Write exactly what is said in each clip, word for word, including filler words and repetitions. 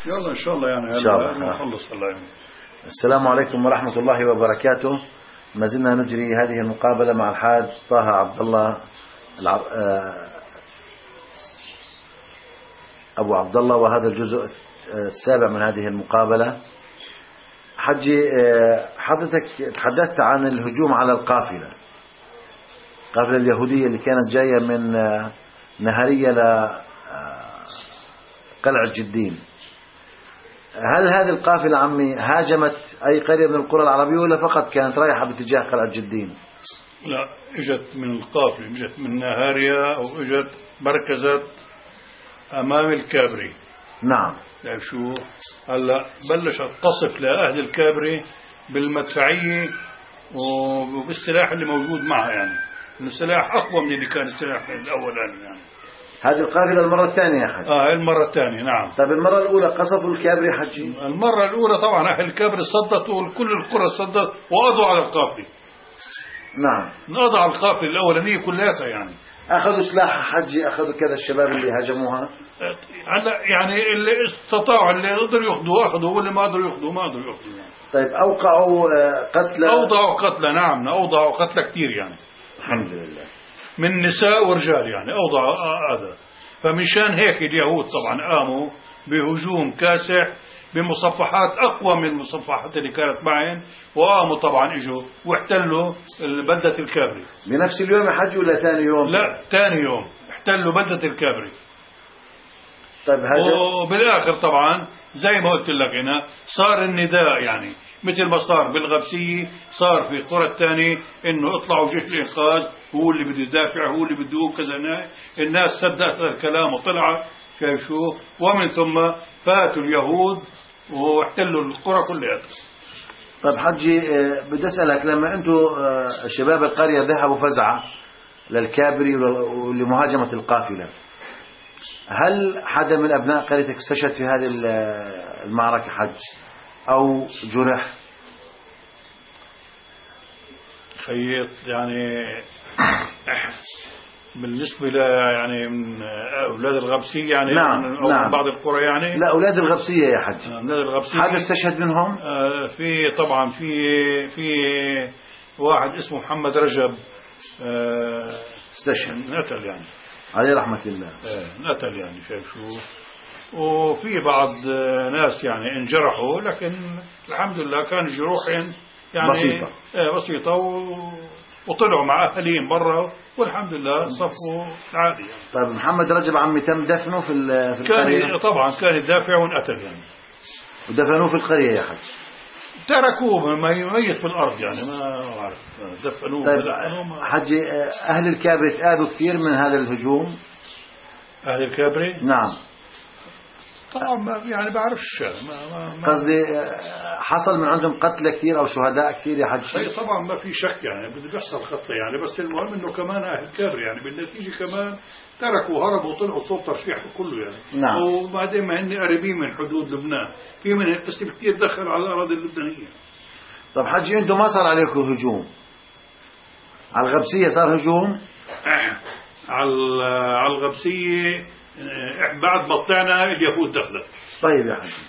يلا إن شاء الله يعني إن شاء الله نخلص. الله يعني. السلام عليكم ورحمة الله وبركاته. ما زلنا نجري هذه المقابلة مع الحاج طه عبد الله الع... أبو عبد الله، وهذا الجزء السابع من هذه المقابلة. حجي حضرتك تحدثت عن الهجوم على القافلة القافلة اليهودية اللي كانت جاية من نهرية لقلعة جدين. هل هذه القافلة عمي هاجمت أي قرية من القرى العربية ولا فقط كانت رايحة باتجاه قلعة جدين؟ لا، اجت من القافلة، اجت من نهاريا أو اجت مركزت أمام الكابري. نعم. لا شو هلا بلشت قصف لأهل الكابري بالمدفعية وبالسلاح اللي موجود معها، يعني إنه السلاح أقوى من اللي كان السلاح الأولاني. يعني هذه القافلة المرة الثانية يا حجي؟ آه المرة الثانية. نعم. طيب المرة الأولى قصفوا الكابري حجي؟ المرة الأولى طبعا أهل الكابري صدتوا، وكل القرى صدت وقضوا على القافلة. نعم. قضوا على القافلة الأولانية كلها. يعني أخذوا سلاح حجي، أخذوا كذا الشباب اللي هاجموها. هلا يعني اللي استطاعوا، اللي قدروا ياخذوا أخذوا، واللي ما قدروا ياخذوا ما قدروا ياخذوا. يعني. طيب أوقعوا قتلى؟ أوضعوا قتلى. نعم أوضعوا قتلى كثير يعني. الحمد لله. من نساء ورجال يعني أوضعوا هذا. فمشان هيك اليهود طبعا قاموا بهجوم كاسح بمصفحات أقوى من المصفحات اللي كانت معهم، وقاموا طبعا إجوا واحتلوا بلدة الكابري. بنفس اليوم يا حج ولا ثاني يوم؟ لا، ثاني يوم احتلوا بلدة الكابري. طيب هذا وبالآخر طبعا زي ما قلت لك هنا صار النداء، يعني مثل ما صار بالغبسية صار في القرى الثانية إنه اطلعوا جيش الإنقاذ، هو اللي بده يدافع، هو اللي بده يقول كذا. الناس صدقت الكلام وطلعت. شايف شو؟ ومن ثم فاتوا اليهود واحتلوا القرى كلها. طيب حجي بدي أسألك، لما أنتم شباب القرية ذهبوا فزعة للكابري ولمهاجمة القافلة، هل حدا من أبناء قريتك استشهد في هذه المعركة حج أو جرح؟ خيط يعني بالنسبة ل يعني من أولاد الغبسية يعني. نعم. أو نعم. بعض القرى يعني. لا، أولاد الغبسية يا حج. أولاد الغبسية. حدا استشهد منهم؟ آه في طبعا في في واحد اسمه محمد رجب آه استشهد، نقتل يعني عليه رحمة الله. آه نقتل يعني. شايف شو؟ وفي بعض ناس يعني انجرحوا، لكن الحمد لله كان جروحهم يعني بسيطة. آه بسيطة و وطلعوا مع أهلين برا والحمد لله صفوا عادي يعني. طيب محمد رجب عمي تم دفنه في في القرية؟ كان طبعا كان يدافع وانقتل يعني. ودفنوه في القرية يا حج؟ تركوه ميت في الأرض يعني، ما أعرف دفنوه. طيب حجي أهل الكابري تآذوا كثير من هذا الهجوم؟ أهل الكابري؟ نعم. طبعا ما يعني بعرفش ما ما قصدي حصل من عندهم قتلى كثير أو شهداء كثير يا حج؟ طبعا ما في شك يعني بده يحصل قتلى يعني، بس المهم إنه كمان أهل الكابري يعني بالنتيجة كمان تركوا هربوا وطلعوا صوب ترشيح كله يعني. نعم. وبعدين ما هن قريبين من حدود لبنان، في من القسم كثير دخل على الأراضي اللبنانية. طب حجي أنتم ما صار عليكم هجوم على الغبسية؟ صار هجوم على على الغبسية بعد ما طلعنا اليهود دخلت. طيب يا حجي،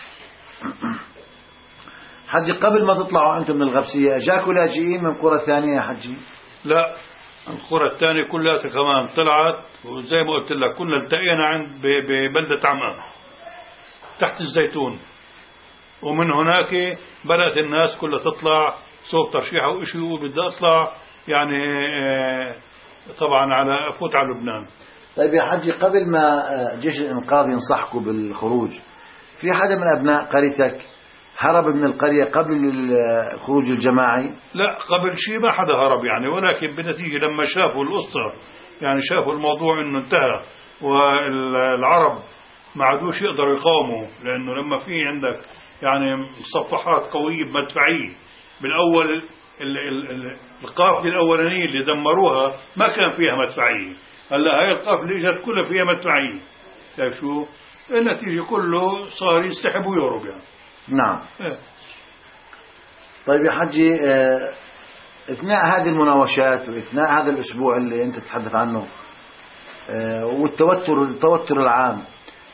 حجي قبل ما تطلعوا أنتم من الغبسية جاكوا لاجئين من قرى ثانية يا حجي؟ لا، القرى الثانية كلها كمان طلعت، وزي ما قلت لك كنا التقينا عند ببلدة عمان تحت الزيتون، ومن هناك بدأت الناس كلها تطلع صوب ترشيحة وإشي يقول بدي أطلع يعني طبعا على فوت على لبنان. طيب يا حجي، قبل ما جيش الإنقاذ ينصحكم بالخروج، في حدا من أبناء قريتك هرب من القرية قبل الخروج الجماعي؟ لا، قبل شيء ما حدا هرب يعني، ولكن بالنتيجة لما شافوا القصة يعني شافوا الموضوع إنه انتهى والعرب ما عادوش يقدروا يقاوموا، لأنه لما في عندك يعني مصفحات قوية بمدفعية بالأول القافلة الأولانية اللي دمروها ما كان فيها مدفعية، هلا هاي القافلة اجت كلها فيها مدفعية. شايف شو؟ النتيجة كله صار يسحب ويهرب يعني. نعم. إيه. طيب يا حجي، اه اثناء هذه المناوشات واثناء هذا الاسبوع اللي انت تتحدث عنه اه والتوتر التوتر العام،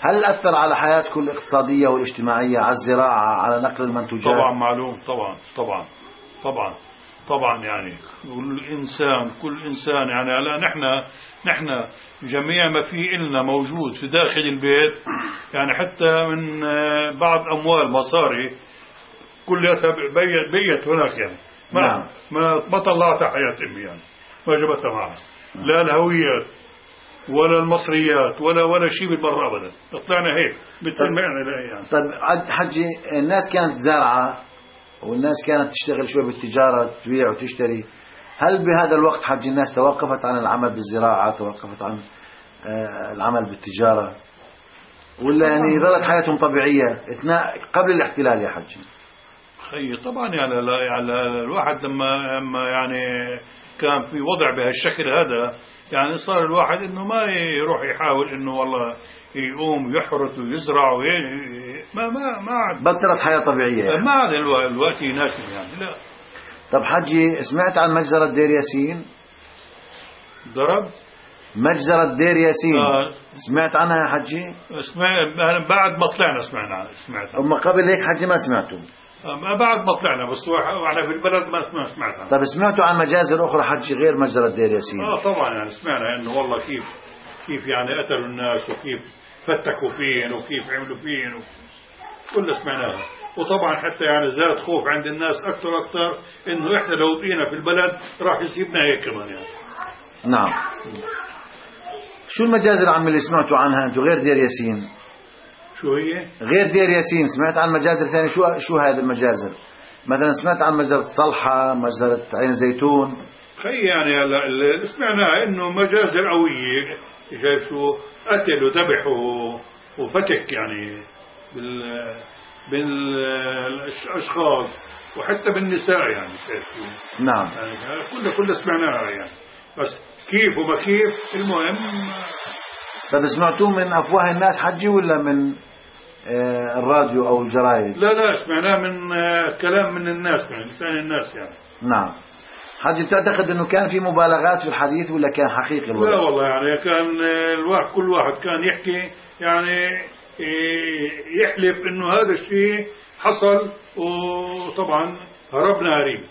هل أثر على حياتكم الاقتصادية والاجتماعية، على الزراعة، على نقل المنتوجات؟ طبعا معلوم، طبعا طبعا طبعا طبعا يعني كل إنسان كل إنسان يعني هلا نحن نحن جميع ما في إلنا موجود في داخل البيت، يعني حتى من بعض أموال مصاري كلها بيت, بيت هناك يعني ما نعم. ما ما طلعتها حياة أمي يعني ما جبتها معها، لا الهويات ولا المصريات ولا ولا شيء بالمرة أبدا، طلعنا هيك مثل ما يعني يعني. طيب حجي، الناس كانت زارعة والناس كانت تشتغل شوي بالتجارة، تبيع وتشتري، هل بهذا الوقت حج الناس توقفت عن العمل بالزراعة، توقفت عن العمل بالتجارة، ولا يعني ظلت حياتهم طبيعية قبل الاحتلال يا حج؟ خي طبعا يعني, لا يعني الواحد لما لما يعني كان في وضع بهالشكل هذا، يعني صار الواحد انه ما يروح يحاول انه والله يقوم يحرث ويزرع وي... ما ما ما عاد بطلت حياة طبيعية يعني. ما عاد الوقت يناسب يعني. لا. طب حجي، سمعت عن مجزرة دير ياسين؟ ضرب مجزرة دير ياسين آه. سمعت عنها يا حجي؟ اسمع بعد ما طلعنا سمعنا عنها سمعتها. أما قبل هيك حجي ما سمعتوا؟ ما بعد ما طلعنا بس واحنا في البلد ما سمعنا سمعت عنها. طب سمعتوا عن مجازر أخرى حجي غير مجزرة دير ياسين؟ اه طبعا يعني سمعنا انه والله كيف كيف يعني قتلوا الناس وكيف فتكوا فيهم وكيف عملوا فيهم كل سمعناها. وطبعا حتى يعني زاد خوف عند الناس أكثر أكثر إنه إحنا لو بقينا في البلد راح يصيبنا هيك كمان يعني. نعم. شو المجازر عم اللي سمعتوا عنها أنتوا غير دير ياسين؟ شو هي؟ غير دير ياسين سمعت عن مجازر ثانية؟ شو شو هذه المجازر؟ مثلا سمعت عن مجزرة صلحة، مجزرة عين زيتون. خي يعني هلا اللي سمعناه إنه مجازر قوية، شايف شو قتل وذبح وفتك يعني بال بالأشخاص وحتى بالنساء يعني شايف شو. نعم. يعني كله كله سمعناها يعني، بس كيف وما كيف المهم. طب سمعتوه من أفواه الناس حجي ولا من آه الراديو أو الجرايد؟ لا لا سمعناه من آه كلام من الناس، من لسان الناس يعني. نعم. حجي، تعتقد أنه كان في مبالغات في الحديث ولا كان حقيقي الوضع؟ لا والله يعني كان الواحد كل واحد كان يحكي يعني يحلف إنه هذا الشيء حصل، وطبعا هربنا هريب.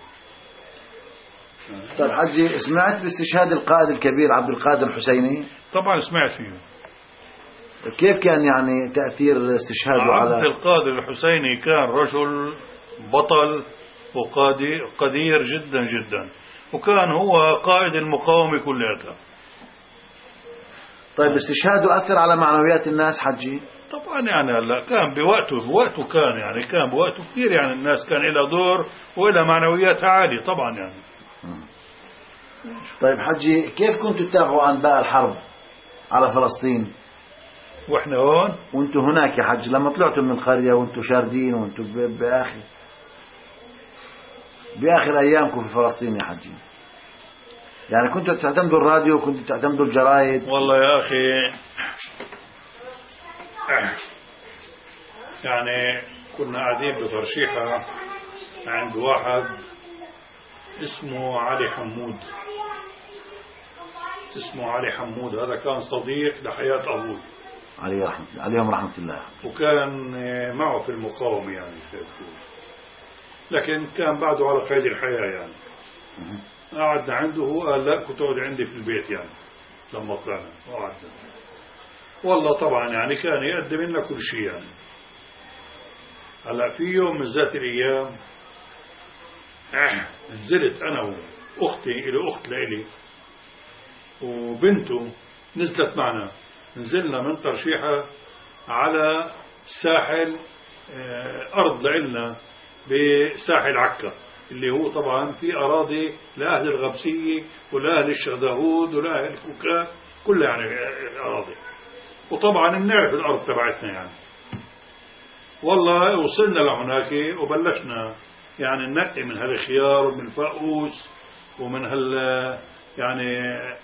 طيب حجي، سمعت باستشهاد القائد الكبير عبد القادر الحسيني؟ طبعا سمعت فيه. كيف كان يعني تأثير استشهاده على عبد القادر الحسيني؟ كان رجل بطل وقدير جدا جدا، وكان هو قائد المقاومة كلها. طيب استشهاده أثر على معنويات الناس حجي؟ طبعا يعني هلا كان بوقته بوقته كان يعني كان بوقته كثير يعني الناس كان لها دور وإلى معنويات عالية طبعا يعني. طيب حجي، كيف كنتوا تتابعوا أنباء الحرب على فلسطين واحنا هون وانتوا هناك يا حج، لما طلعتوا من القرية وانتوا شاردين وانتوا بآخر بآخر أيامكم في فلسطين يا حجي؟ يعني كنتوا تعتمدوا الراديو، كنتوا تعتمدوا الجرايد؟ والله يا أخي يعني كنا قاعدين بترشيحة عند واحد اسمه علي حمود اسمه علي حمود هذا كان صديق لحياة أبوي عليه رحمة عليهم رحمة الله، وكان معه في المقاومة يعني، لكن كان بعده على قيد الحياة يعني. قعدنا عنده، هو قال لا كنت أقعد عندي في البيت يعني لما طلعنا وقعدنا. والله طبعا يعني كان يقدم لنا كل شيء يعني. هلا في يوم من ذات الأيام نزلت أنا وأختي، إلى أخت لإلي وبنته نزلت معنا، نزلنا من ترشيحة على ساحل أرض لإلنا بساحل عكا، اللي هو طبعا في أراضي لأهل الغبسية ولأهل الشيخ داوود ولأهل الكوكا كلها يعني أراضي، وطبعا بنعرف الأرض تبعتنا يعني. والله وصلنا لهناك وبلشنا يعني ننقي من هالخيار ومن الفاقوس ومن هال يعني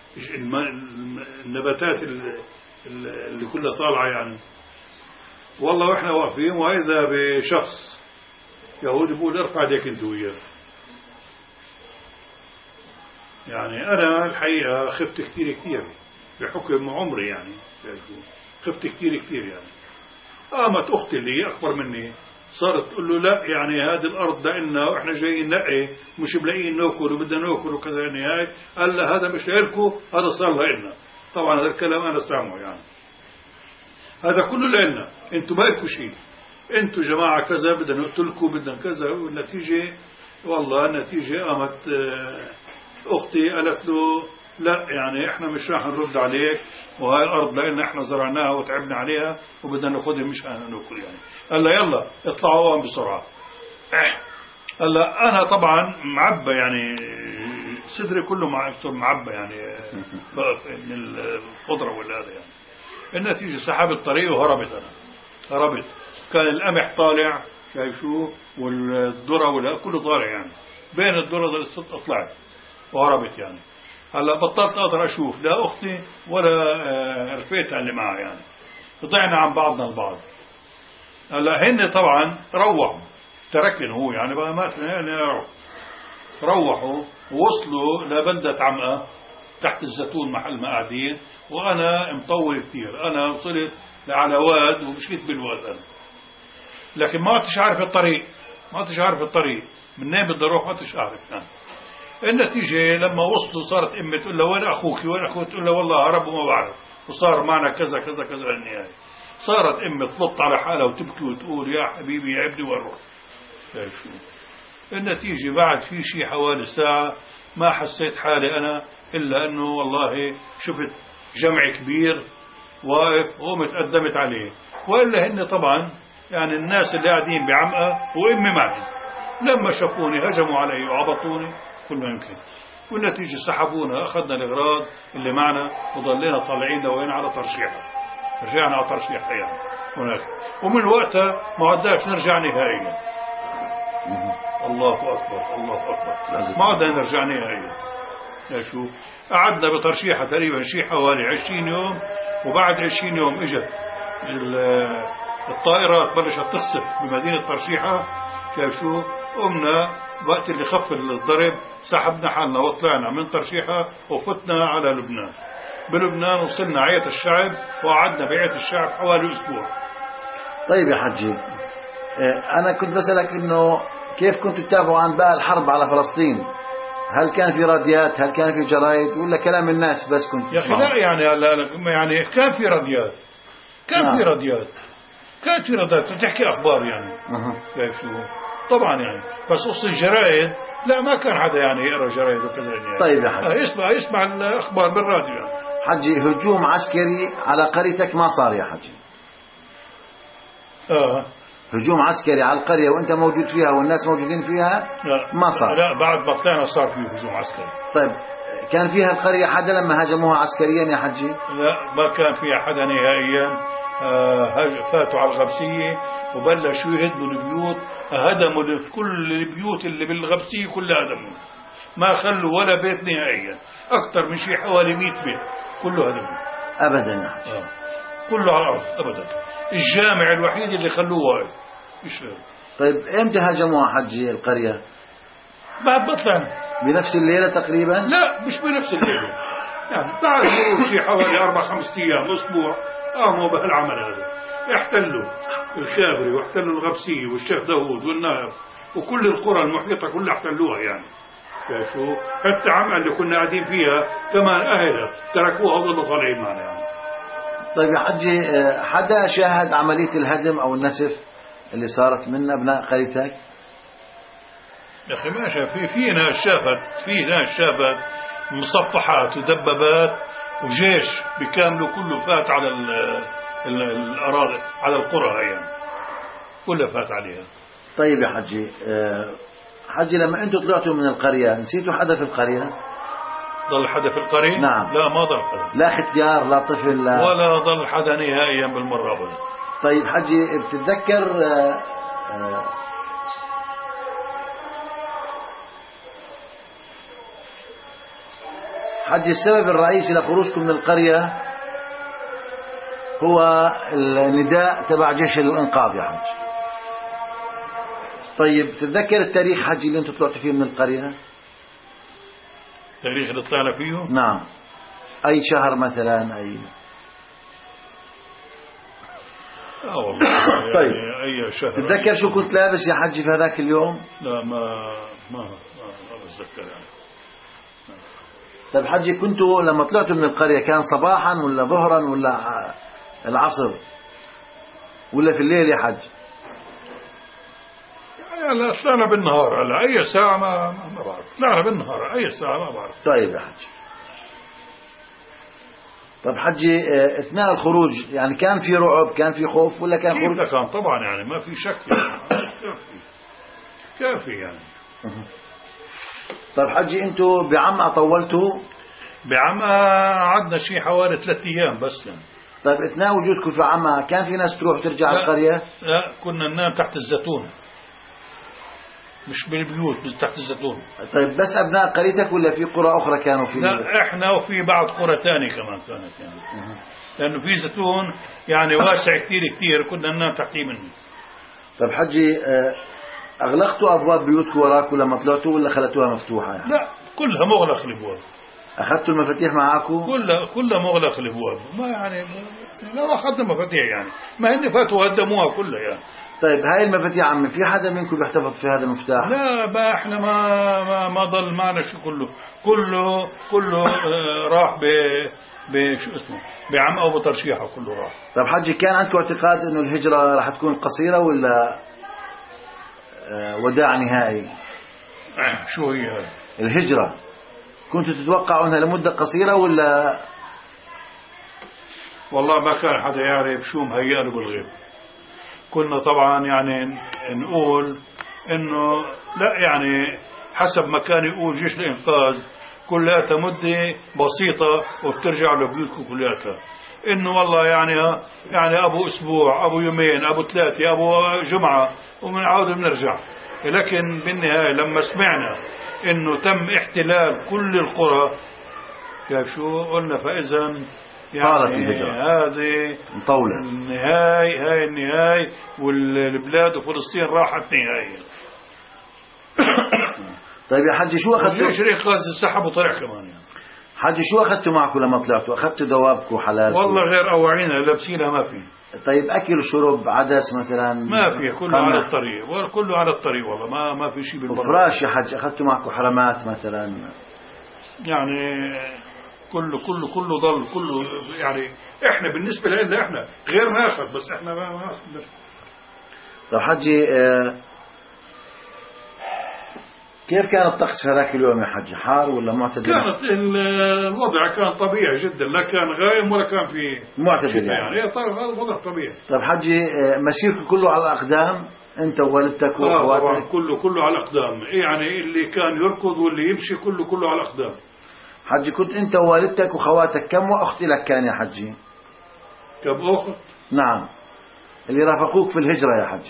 النباتات اللي كلها طالعة يعني. والله واحنا واقفين وإذا بشخص يهودي بيقول ارفع يديك انت وياه. يعني أنا الحقيقة خفت كثير كثير بحكم عمري يعني، خفت كثير كثير يعني. قامت أختي اللي أكبر مني صارت تقول له لا يعني هذه الأرض ده إلنا وإحنا جايين نقي مش ملاقيين ناكل وبدنا ناكل وكذا يعني هاي. قال لا هذا مش لكم، هذا صار لنا. طبعا هذا الكلام أنا سامعه يعني هذا كله لنا، أنتم ما لكم شيء، أنتم جماعة كذا بدنا نقتلكم بدنا كذا. والنتيجة والله النتيجة قامت أختي قالت له لا يعني إحنا مش راح نرد عليك، وهاي الأرض لأن إحنا زرعناها وتعبنا عليها وبدنا ناخذها مش أنا ناكل يعني. قال لا يلا اطلعوا وان بسرعة. قال لا أنا طبعا معبى يعني صدري كله معبى يعني من الخضرة ولا هذا يعني. النتيجة سحبت الطريق وهربت. أنا هربت، كان القمح طالع شايف شو والذرة ولا كله طالع يعني، بين الذرة طلعت وهربت يعني. هلا بطلت اقدر اشوف لا اختي ولا رفيقتها اللي معها يعني، ضعنا عن بعضنا البعض. هلا هن طبعا روحوا تركن هو يعني بقى مات يعني روحوا ووصلوا لبلدة عمقة تحت الزيتون محل ما قاعدين، وانا مطول كثير. انا وصلت على واد ومشيت بالواد انا، لكن ما عدتش عارف الطريق، ما عدتش عارف الطريق منين بدي اروح، ما عدتش عارف أنا. النتيجة لما وصلوا صارت امي تقول له وين اخوك وين اخوك، تقول له والله هرب وما بعرف وصار معنا كذا كذا كذا للنهاية. صارت امي تلط على حالها وتبكي وتقول يا حبيبي يا ابني وين رحت. شايف شو النتيجة؟ بعد في شيء حوالي ساعة ما حسيت حالي انا الا انه والله شفت جمع كبير واقف وقمت قدمت عليه، والا هن طبعا يعني الناس اللي قاعدين بعمقة وامي معي لما شافوني هجموا علي وعبطوني كل ما يمكن. والنتيجة سحبونا، أخذنا الأغراض اللي معنا وضلينا طالعين لوين على ترشيحة. رجعنا على ترشيحة يعني هناك، ومن وقتها ما عدناش نرجع نهائيا. الله أكبر الله أكبر، ما عدنا نرجع نهائيا. شو قعدنا بترشيحة تقريبا شيء حوالي عشرين يوم، وبعد عشرين يوم اجت الطائرات بلشت تخسف بمدينة ترشيحة. شايف شو قمنا وقت اللي خف الضرب سحبنا حالنا وطلعنا من ترشيحة وفتنا على لبنان. بلبنان وصلنا عية الشعب وقعدنا بعية الشعب حوالي أسبوع. طيب يا حجي، أنا كنت بسألك إنه كيف كنتوا تتابعوا عن بقى الحرب على فلسطين؟ هل كان في راديات، هل كان في جرايد، ولا كلام الناس بس كنت يا أخي لا يعني لا يعني كان في راديات، كان نعم. في راديات كانت في راديات تحكي أخبار يعني. كيف شو طبعا يعني، بس قصة الجرايد لا ما كان حدا يعني يقرأ جرايد وكذا يعني. طيب يا حجي، يسمع يسمع الأخبار بالراديو يعني. حجي هجوم عسكري على قريتك ما صار يا حجي؟ آه هجوم عسكري على القرية وانت موجود فيها والناس موجودين فيها؟ لا ما صار. لا بعد ما طلعنا صار فيه هجوم عسكري. طيب كان فيها القرية حدا لما هاجموها عسكريا يا حجي؟ لا ما كان فيها حدا نهائيا. آه فاتوا على الغبسية وبلشوا يهدموا البيوت، هدموا كل البيوت اللي بالغبسية كلها هدموا، ما خلوا ولا بيت نهائيا، أكثر من شيء حوالي مئة بيت كله هدموا. أبدا يا حجي. آه. كله على الأرض أبدا. الجامع الوحيد اللي خلوه واقف. إيش طيب إمتى هاجموها حجي القرية؟ بعد ما طلعنا. بنفس الليلة تقريبا؟ لا مش بنفس الليلة يعني بعد مرور شيء حوالي أربع خمسة أيام أسبوع قاموا بهالعمل هذا، احتلوا الشابري واحتلوا الغبسية والشيخ داوود والنائب وكل القرى المحيطة كلها احتلوها يعني. شايفوا حتى عمل اللي كنا قاعدين فيها كمان أهلها تركوها وظلوا طالعين معنا يعني. طيب يا حجي، حدا شاهد عملية الهدم أو النسف اللي صارت من أبناء قريتك؟ يا أخي ما شاف، في في ناس شافت، في ناس شافت مصفحات ودبابات وجيش بكامله كله فات على الأراضي على القرى يعني كلها فات عليها. طيب يا حجي، حجي لما أنتوا طلعتوا من القرية نسيتوا حدا في القرية؟ ضل حدا في القرية؟ نعم. لا ما ضل حدا، لا ختيار لا طفل لا ولا ضل حدا نهائيا بالمرة أبدا. طيب حجي بتتذكر آآ آآ حجي السبب الرئيسي لخروجكم من القرية هو النداء تبع جيش الإنقاذ يا حجي. طيب تتذكر التاريخ حجي اللي انتم طلعتوا فيه من القرية؟ التاريخ اللي طلعنا فيه؟ نعم. أي شهر مثلا؟ أي اه والله. طيب يعني أي شهر. تتذكر شو كنت لابس يا حجي في هذاك اليوم؟ لا ما ما ما, ما بتذكر يعني. طيب حجي كنتوا لما طلعتوا من القرية كان صباحا ولا ظهرا ولا العصر ولا في الليل يا حج؟ يعني هلا طلعنا بالنهار. هلا أي ساعة ما ما بعرف. طلعنا بالنهار أي ساعة ما بعرف. طيب يا حج. طيب حجي اثناء الخروج يعني كان في رعب كان في خوف ولا كان خروج؟ كيف كان طبعا يعني ما في شك يعني. كافي كافي يعني. طيب حجي انتوا بعمقة طولتوا؟ بعمقة عدنا شيء حوالي ثلاث أيام بس يعني. طيب اثناء وجودكم في عمقة كان في ناس تروح ترجع القرية؟ لا كنا ننام تحت الزيتون مش بالبيوت بس تحت الزيتون. طيب بس أبناء قريتك ولا في قرى أخرى كانوا في؟ لا إحنا وفي بعض قرى ثانية كمان كانت يعني. لأنه في زيتون يعني واسع كتير كتير كنا ننام تحتيه منه. طيب حجي أغلقتوا أبواب بيوتكم وراكم لما طلعتوا ولا خلتوها مفتوحة يعني؟ لا كلها مغلق الأبواب. أخذتوا المفاتيح معاكم؟ كلها كلها مغلق الأبواب. ما يعني لو أخذنا مفاتيح يعني ما هن فاتوا هدموها كلها يعني. طيب هاي المفاتيح عمي في حدا منكم بيحتفظ في هذا المفتاح؟ لا ما احنا ما ما, ما ضل معنا شيء كله كله كله اه راح ب بشو اسمه بعم او بترشيحه كله راح. طيب حجي كان عندكم اعتقاد انه الهجرة راح تكون قصيرة ولا اه وداع نهائي؟ اه شو هي هاي الهجرة كنتوا تتوقعوا انها لمدة قصيرة ولا؟ والله ما كان حدا يعرف شو مهيأ بالغيب. كنا طبعا يعني نقول انه لا يعني حسب ما كان يقول جيش الانقاذ كلها مدة بسيطة وبترجعوا لبيوتكم كلها. انه والله يعني يعني ابو اسبوع ابو يومين ابو ثلاثة ابو جمعة وبنعود بنرجع. لكن بالنهاية لما سمعنا انه تم احتلال كل القرى كيف شو قلنا فاذا يعني هذه مطولة النهاية هاي النهاية والبلاد وفلسطين راحت نهاية. طيب يا حجي شو أخذتوا؟ ليش الإنقاذ السحب وطلع كمان يعني. حجي شو أخذتوا معكم لما طلعتوا؟ أخذتوا دوابكم حلال؟ والله غير أواعينا لابسينها ما في. طيب أكل وشرب عدس مثلا؟ ما في كله على الطريق وكله على الطريق والله ما ما في شيء بالبر. وفراش يا حج أخذتوا معكم حرمات مثلا؟ يعني كله كله كله ضل كله يعني احنا بالنسبة لنا احنا غير ما اخذ بس احنا ما ما اخذ. طيب حجي اه كيف كان الطقس في هذاك اليوم يا حجي؟ حار ولا معتدل؟ كانت الوضع كان طبيعي جدا لا كان غايم ولا كان في معتدل يعني. يعني هذا وضع طبيعي. طيب حجي اه مسيرك كله على الأقدام انت ووالدتك واخواتك؟ طبعا كله كله على الأقدام يعني اللي كان يركض واللي يمشي كله كله على الأقدام. حجي كنت انت ووالدتك وخواتك كم واخت لك كان يا حجي؟ كم اخت؟ نعم اللي رافقوك في الهجرة يا حجي.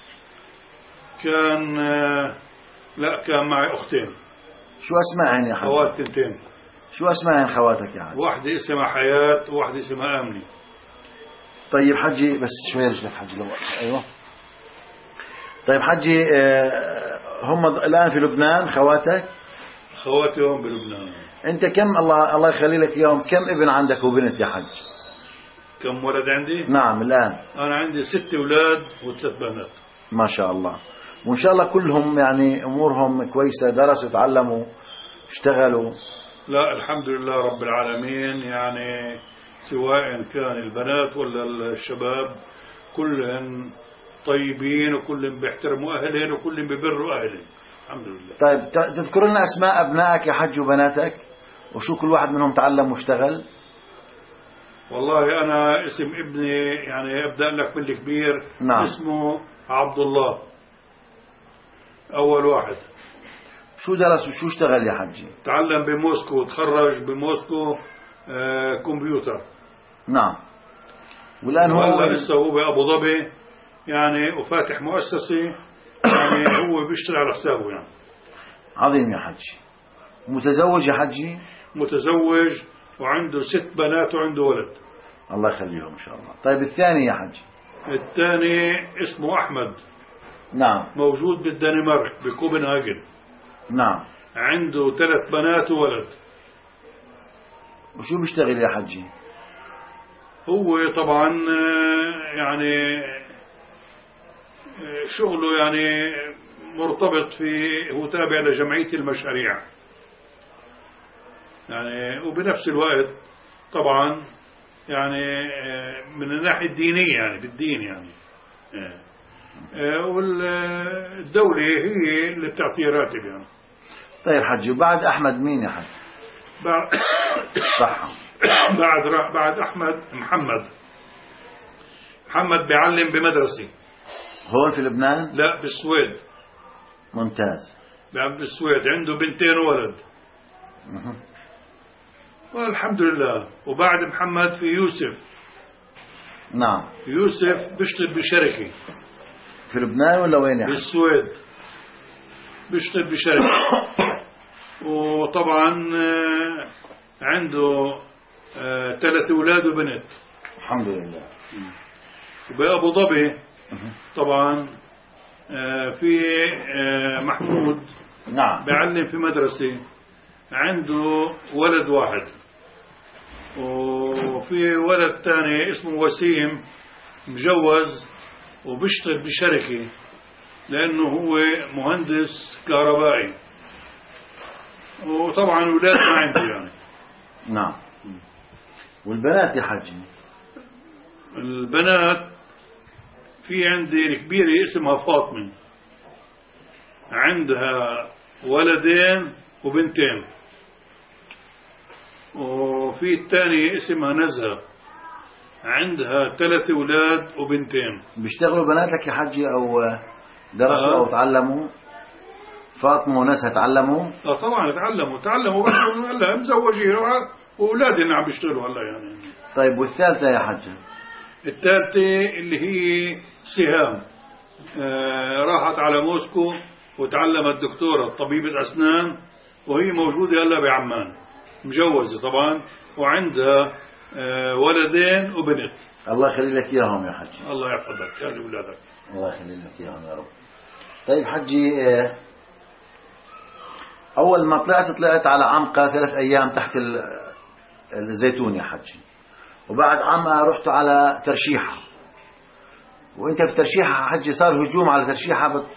كان لا كان معي اختين. شو اسمائهن يا حجي؟ خوات تنتين. شو اسمائهن خواتك يا حجي؟ واحدة اسمها حياة وواحدة اسمها امني. طيب حجي بس شوي رجلك حجي لو ايوه. طيب حجي هم الان في لبنان خواتك؟ خواتي هم بلبنان. انت كم الله الله يخلي لك اياهم كم ابن عندك وبنت يا حج؟ كم ولد عندي؟ نعم الان انا عندي ست اولاد وثلاث بنات. ما شاء الله وان شاء الله كلهم يعني امورهم كويسه درسوا تعلموا اشتغلوا. لا الحمد لله رب العالمين يعني سواء كان البنات ولا الشباب كلهم طيبين وكلهم بيحترموا اهلهم وكلهم بيبروا اهلهم الحمد لله. طيب تذكر لنا اسماء ابنائك يا حج وبناتك وشو كل واحد منهم تعلم واشتغل؟ والله انا اسم ابني يعني ابدا لك بالكبير. نعم. اسمه عبد الله اول واحد. شو درس وشو اشتغل يا حجي؟ تعلم بموسكو تخرج بموسكو آه كمبيوتر. نعم. والان هو لسه هو بابو ظبي يعني وفاتح مؤسسه يعني هو بيشتغل على حسابه يعني. عظيم يا حجي. متزوج يا حجي؟ متزوج وعنده ست بنات وعنده ولد. الله يخليهم ان شاء الله. طيب الثاني يا حجي؟ الثاني اسمه احمد. نعم. موجود بالدنمارك بكوبنهاجن. نعم. عنده ثلاث بنات وولد. وشو بيشتغل يا حجي؟ هو طبعا يعني شغله يعني مرتبط في، هو تابع لجمعية المشاريع يعني، وبنفس الوقت طبعا يعني من الناحية الدينية يعني بالدين يعني، والدولة هي اللي بتعطيه راتب يعني. طيب حجي، وبعد أحمد مين يا حج؟ بعد صح. بعد بعد أحمد محمد. محمد بيعلم بمدرسة هون في لبنان؟ لا بالسويد. ممتاز. بيعمل بالسويد، عنده بنتين وولد. مه. والحمد لله. وبعد محمد في يوسف. نعم. يوسف بيشتغل بشركة في لبنان ولا وين يعني؟ بالسويد، بيشتغل بشركة. وطبعا عنده ثلاث أولاد وبنت الحمد لله. وبأبو ظبي طبعا في محمود. نعم. بيعلم في مدرسة، عنده ولد واحد، وفي ولد تاني اسمه وسيم مجوز وبيشتغل بشركة لأنه هو مهندس كهربائي. وطبعا أولاد ما عنده يعني. نعم. والبنات يا حجي؟ البنات في عندي الكبيرة اسمها فاطمة، عندها ولدين وبنتين. وفي الثانية اسمها نزهة، عندها ثلاث أولاد وبنتين. بيشتغلوا بناتك يا حجي أو درسوا آه. أو تعلموا؟ فاطمة ونسها تعلموا؟ اه طبعا تعلموا تعلموا بس هلا مزوجين وأولادهم عم بيشتغلوا هلا يعني. طيب والثالثة يا حجي؟ الثالثة اللي هي سهام، آه راحت على موسكو وتعلمت دكتورة طبيبة أسنان، وهي موجودة هلا بعمان، مجوزة طبعا، وعندها آه ولدين وبنت. الله يخلي لك إياهم يا حجي. الله يحفظك، هذه أولادك. الله يخلي لك إياهم يا رب. طيب حجي، أول ما طلعت طلعت على عمقة ثلاث أيام تحت الزيتون يا حجي، وبعد عمقة رحت على ترشيحة، وانت في ترشيحة حجي صار هجوم على ترشيحة بت...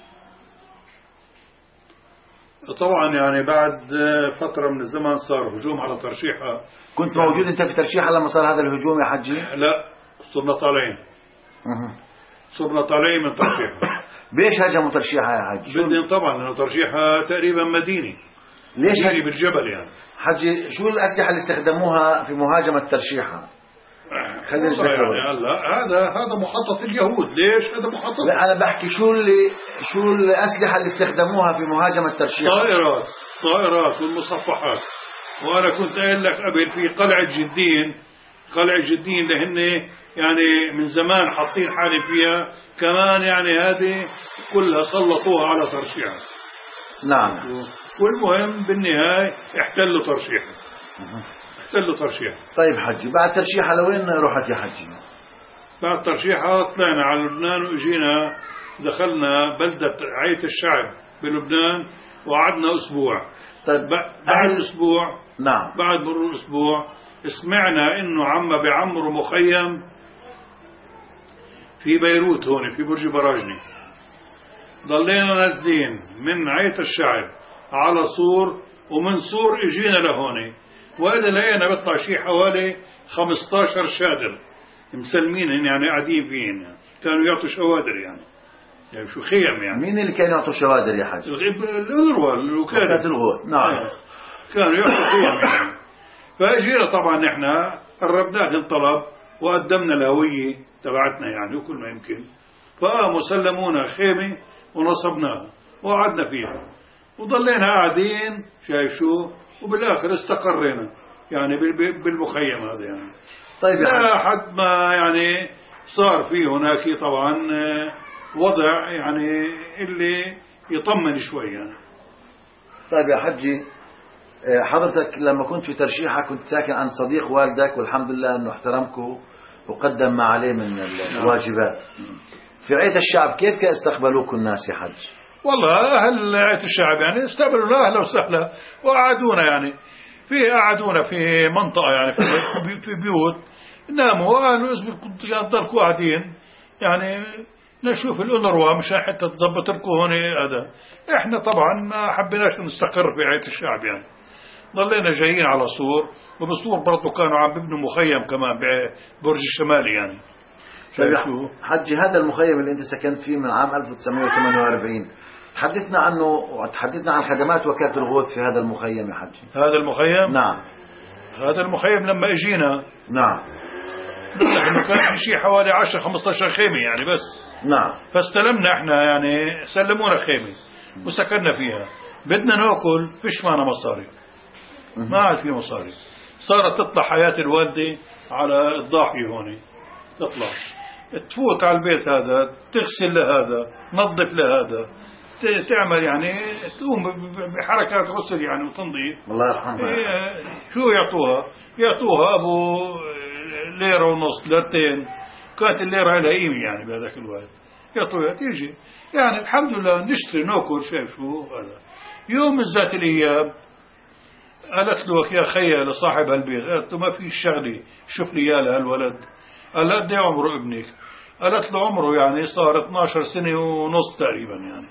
طبعا يعني بعد فترة من الزمن صار هجوم على ترشيحة. كنت يعني موجود انت في ترشيحة لما صار هذا الهجوم يا حجي؟ لا، صرنا طالعين صرنا طالعين من ترشيحة. بيش هجموا ترشيحة يا حجي؟ بدهم طبعا لأنه ترشيحة تقريبا مديني. ليش مديني بالجبل يعني حجي؟ شو الأسلحة اللي استخدموها في مهاجمة ترشيحة؟ خلينا يعني هلا هذا هذا مخطط اليهود. ليش هذا مخطط؟ لا أنا بحكي شو اللي شو الأسلحة اللي استخدموها في مهاجمة ترشيحة؟ طائرات طائرات والمصفحات. وأنا كنت قايل لك قبل في قلعة جدين، قلعة جدين اللي هن يعني من زمان حاطين حالي فيها كمان يعني، هذه كلها سلطوها على ترشيحة. نعم. والمهم بالنهاية احتلوا ترشيحة. احتلوا ترشيحة. طيب حجي، بعد ترشيحة لوين رحت يا حجي؟ بعد ترشيحة طلعنا على لبنان واجينا دخلنا بلدة عيت الشعب بلبنان وقعدنا أسبوع. طيب بعد أسبوع نعم بعد مرور أسبوع سمعنا إنه عم بيعمروا مخيم في بيروت هون في برج براجني. ضلينا نازلين من عيت الشعب على صور، ومن صور اجينا لهون، وإذا لقينا بيطلع شيء حوالي خمستاشر شادر مسلمين يعني قاعدين فيهن يعني. كانوا يعطوا شوادر يعني يعني شو خيم يعني. مين اللي كانوا يعطوا شوادر يا حاج؟ الأذروة الوكالة الغوث. نعم. كانوا يعطوا خيم يعني. فاجينا طبعا نحن قربناه الطلب وقدمنا الهوية تبعتنا يعني وكل ما يمكن، فقاموا سلمونا خيمة ونصبناها وقعدنا فيها وضلينا قاعدين شايف شو، وبالآخر استقرينا يعني بالمخيم هذا يعني. طيب لا حد ما يعني صار في هناك طبعا وضع يعني اللي يطمن شوي يعني. طيب يا حجي، حضرتك لما كنت في ترشيحة كنت ساكن عند صديق والدك، والحمد لله أنه احترمكم وقدم ما عليه من الواجبات. في عيت الشعب كيف كان استقبلوكم الناس يا حج؟ والله أهل عيت الشعب يعني استقبلوا أهلا وسهلا وقعدونا يعني في قعدونا في منطقة يعني في, في بيوت ناموا وقالوا اسمه تضلكوا قاعدين يعني نشوف الأونروا مشان حتى تضبط لكم هون هذا. احنا طبعا ما حبيناش نستقر في عية الشعب يعني، ضلينا جايين على صور، وبصور برضو كانوا عم بيبنوا مخيم كمان ببرج الشمالي يعني. شو حجي هذا المخيم اللي انت سكنت فيه من عام ألف وتسعمئة وثمانية وأربعين تحدثنا عنه وتحدثنا عن خدمات وكالة الغوث في هذا المخيم يا حجي. هذا المخيم نعم هذا المخيم لما اجينا نعم انه كان في شيء حوالي عشرة خمسة عشر خيمة يعني بس. نعم فاستلمنا احنا يعني سلمونا خيمة وسكننا فيها. بدنا ناكل فيش معنا مصاري، ما عاد في مصاري. صارت تطلع حياة الوالدة على الضاحية هون، تطلع تفوت على البيت هذا تغسل لهذا تنظف لهذا تعمل يعني تقوم بحركات غسل يعني وتنظيف. الله يرحمها. إيه شو يعطوها؟ يعطوها أبو ليرة ونص ليرتين، كانت الليرة لها قيمة يعني بهذاك الوقت، يعطوها تيجي يعني الحمد لله نشتري ناكل. شايف شو هذا؟ يوم من ذات الأيام قالت له يا خي لصاحب هالبيت، قالت له ما في شغلي شوف لي يا لهالولد. قال قد ايه عمره ابنك؟ قالت له عمره يعني صار اثني عشر سنة ونص تقريبا يعني.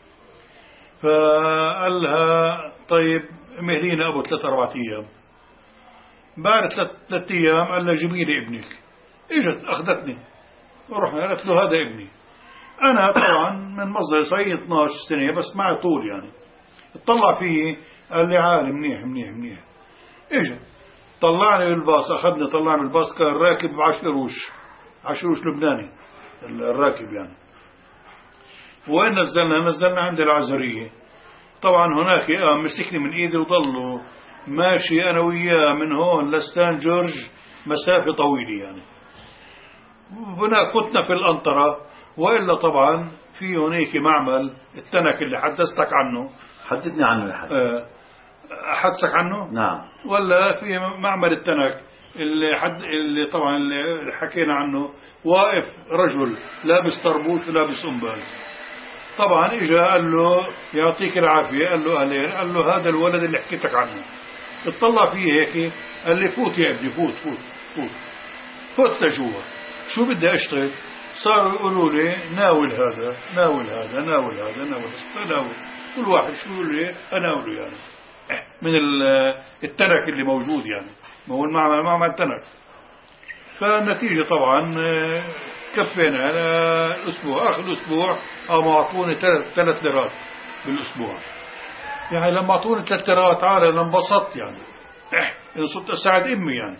فقال لها طيب مهلينا ابو ثلاث اربع ايام. بعد ثلاث ثلاث ايام قال لها جيبي لي ابنك. اجت اخذتني ورحنا، قالت له هذا ابني. انا طبعا من مصدر صغير اثني عشر سنة بس معي طول يعني، اطلع فيه قال لي عالي منيح منيح منيح. اجى طلعني بالباص، اخذني طلعني بالباص، كان راكب بعشروش عشروش لبناني الراكب يعني. وين نزلنا؟ نزلنا عند العزرية. طبعا هناك قام مسكني من ايدي وضلوا ماشي انا وياه من هون لسان جورج مسافة طويلة يعني. هناك كنتنا في الأنطرة. وإلا طبعا في هناك معمل التنك اللي حدثتك عنه. حدثني عنه يا حد. حدثك عنه؟ نعم. ولا في معمل التنك اللي حد اللي طبعا اللي حكينا عنه، واقف رجل لابس طربوش ولابس أنباز. طبعا اجى قال له يعطيك العافية، قال له أهلين، قال له هذا الولد اللي حكيتك عنه. اطلع فيه هيك قال لي فوت يا ابني فوت فوت فوت. فوت جوا. شو بدي اشتغل؟ صاروا يقولوا لي ناول هذا ناول هذا ناول هذا ناول ناول، كل واحد شو يقول لي اناوله يعني من التنك اللي موجود يعني، ما هو المعمل معمل تنك. فالنتيجة طبعا كفينا الأسبوع، آخر الأسبوع قاموا أعطوني ثلاث ليرات بالأسبوع. يعني لما أعطوني ثلاث ليرات عالي لانبسطت يعني، إن صرت أساعد أمي يعني.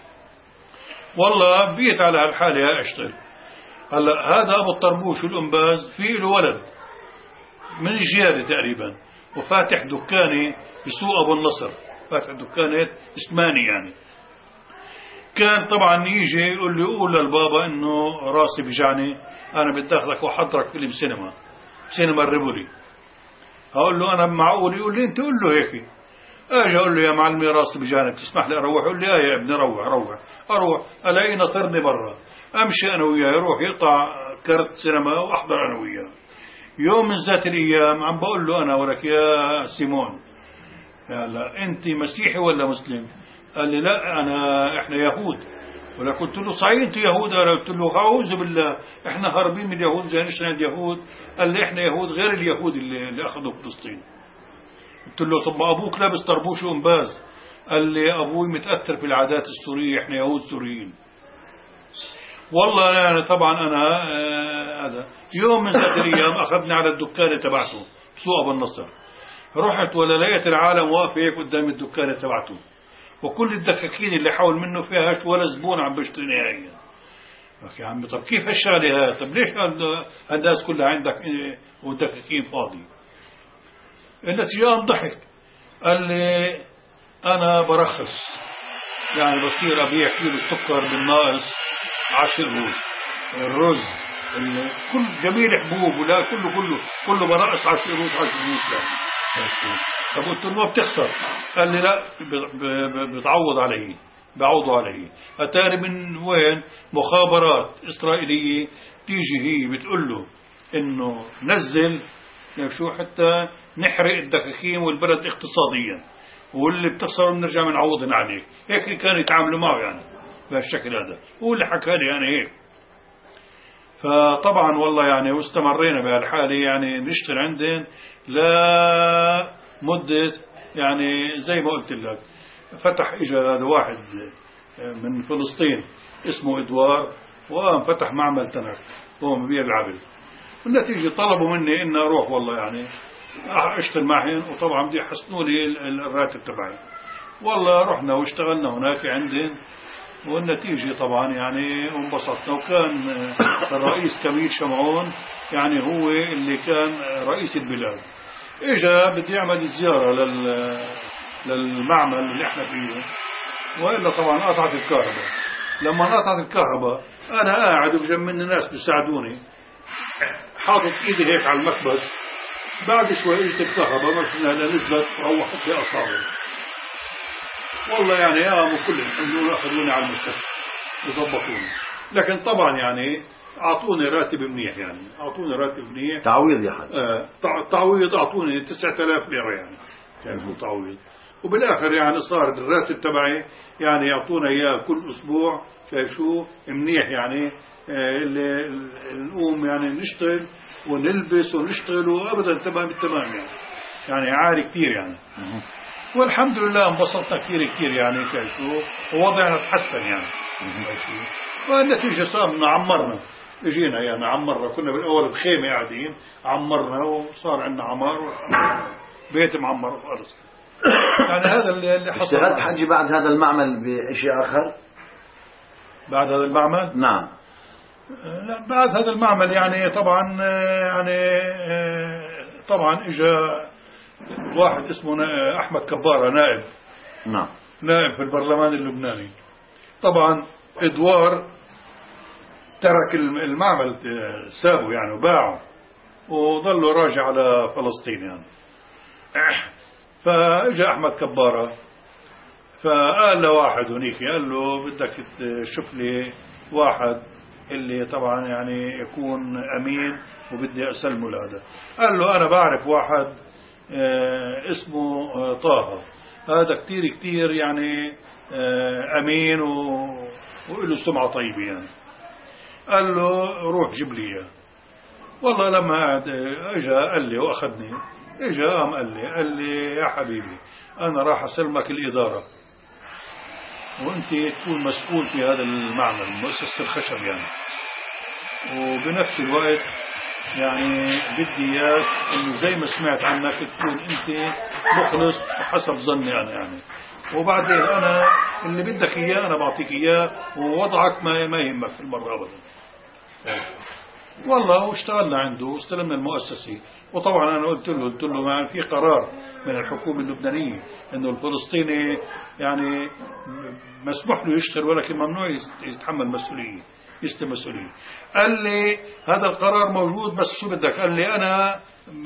والله بيت على هالحالة يا أشتغل. هلا هذا أبو الطربوش والأنباز في له ولد من الجيادة تقريبا، وفاتح دكانة بسوق أبو النصر، فاتح دكانة اسماني يعني. كان طبعا يجي يقول لي قول للبابا انه راسي بجعني، انا بدي اخذك واحضرك فيلم سينما، سينما الريفولي. هقول له انا معقول؟ يقول لي انت قول له هيك. اجي اقول له يا معلمي راسي بجعني بتسمح لي اروح؟ يقول لي اه يا ابني روح روح. اروح الاقيه ناطرني برا، امشي انا وياه، يروح يقطع كرت سينما واحضر انا وياه. يوم من ذات الايام عم بقول له انا ولك يا سيمون، لا انت مسيحي ولا مسلم؟ قال لي لا انا احنا يهود. ولا قلت له صحيح انتوا يهود؟ انا قلت له اعوذ بالله احنا هاربين من اليهود زي نحن اليهود. قال لي احنا يهود غير اليهود اللي, اللي اخذوا فلسطين. قلت له طب ما ابوك لابس طربوش وانباز. قال لي ابوي متاثر في العادات السوريه، احنا يهود سوريين. والله انا يعني طبعا انا هذا آه يوم من ذات الايام اخذني على الدكانه تبعته بسوق ابو النصر. رحت ولا لقيت العالم واقف هيك قدام الدكانه تبعته، وكل الدكاكين اللي حول منه فيهاش ولا زبون عم بيشتري نهائيا. يا عمي طب كيف هالشغله هاي؟ طب ليش هالناس كلها عندك ودكاكين فاضي؟ النتيجة قام ضحك. قال لي انا برخص، يعني بصير ابيع كيلو السكر بالناقص عشر قروش، الرز كل جميع حبوب ولا كله كله كله برقص عشر قروش عشر قروش. طب قلت له ما بتخسر؟ قال لي لا بتعوض عليه، بعوضوا عليه. اتاري من وين؟ مخابرات اسرائيليه تيجي هي بتقول له انه نزل شو حتى نحرق الدكاكين والبلد اقتصاديا، واللي بتخسره بنرجع بنعوضن عليك. هيك كانوا يتعاملوا معه يعني. بهالشكل هذا، هو اللي حكى لي يعني هيك. فطبعا والله يعني واستمرينا بهالحالة يعني نشتغل عندهم لمدة يعني زي ما قلت لك. فتح اجى هذا واحد من فلسطين اسمه ادوار، وقام فتح معمل تنك هو ببيع العبد. والنتيجة طلبوا مني إن أروح والله يعني أشتغل معهم، وطبعا بدي يحسنوا لي الراتب تبعي. والله رحنا واشتغلنا هناك عندهم، والنتيجة طبعا يعني انبسطنا. وكان الرئيس كميل شمعون يعني هو اللي كان رئيس البلاد، اجا بدي يعمل زيارة لل للمعمل اللي احنا فيه، وإلا طبعا قطعت الكهرباء. لما قطعت الكهرباء أنا قاعد وجنب مني ناس بيساعدوني، حاطط إيدي هيك على المكبس. بعد شوي اجت الكهرباء مثلا نزلت روحت لي أصابعي. والله يعني قاموا كلهم حملوني أخذوني على المستشفى وظبطوني. لكن طبعا يعني أعطوني راتب منيح، يعني أعطوني راتب منيح تعويض يا حاج. آه تعويض أعطوني تسعة آلاف ليرة يعني كان تعويض. وبالآخر يعني صار الراتب تبعي يعني يعطونا إياه كل أسبوع. شايف شو منيح يعني آه اللي نقوم يعني نشتغل ونلبس ونشتغل وأبدا تمام التمام يعني يعني عالي كتير يعني. والحمد لله انبسطنا كثير كثير يعني كيشو، ووضعنا تحسن يعني. والنتيجة صارنا عمرنا، اجينا يعني عمرنا. كنا بالاول بخيمة قاعدين، عمرنا وصار عندنا عمار بيت معمر وخالص. يعني هذا اللي حصل. اشتغلت حجي بعد هذا المعمل بشيء آخر؟ بعد هذا المعمل؟ نعم. لا بعد هذا المعمل يعني طبعا يعني طبعا اجا واحد اسمه أحمد كبارة نائب. نعم. نائب في البرلمان اللبناني. طبعا إدوار ترك المعمل سابه يعني وباعه وظلوا راجع على فلسطين يعني. فاجا أحمد كبارة فقال له واحد هنيك، قال له بدك تشوف لي واحد اللي طبعا يعني يكون أمين وبدي أسلمه لهذا. قال له أنا بعرف واحد آه اسمه آه طه، هذا كتير كتير يعني آه أمين وله سمعة طيبة يعني. قال له روح جيب لي إياه. والله لما اجا قال لي وأخذني، اجا قام قال لي قال لي يا حبيبي أنا راح أسلمك الإدارة وأنت تكون مسؤول في هذا المعمل مؤسسة الخشب يعني، وبنفس الوقت يعني بدي اياك انه زي ما سمعت عنك تكون انت مخلص حسب ظني انا يعني، وبعدين انا اللي بدك اياه انا بعطيك اياه، ووضعك ما ما يهمك في المره ابدا. والله واشتغلنا عنده واستلمنا المؤسسه. وطبعا انا قلت له قلت له ما في قرار من الحكومه اللبنانيه انه الفلسطيني يعني مسموح له يشتغل ولكن ممنوع يتحمل مسؤوليه يستلم مسؤوليه. قال لي هذا القرار موجود بس شو بدك؟ قال لي انا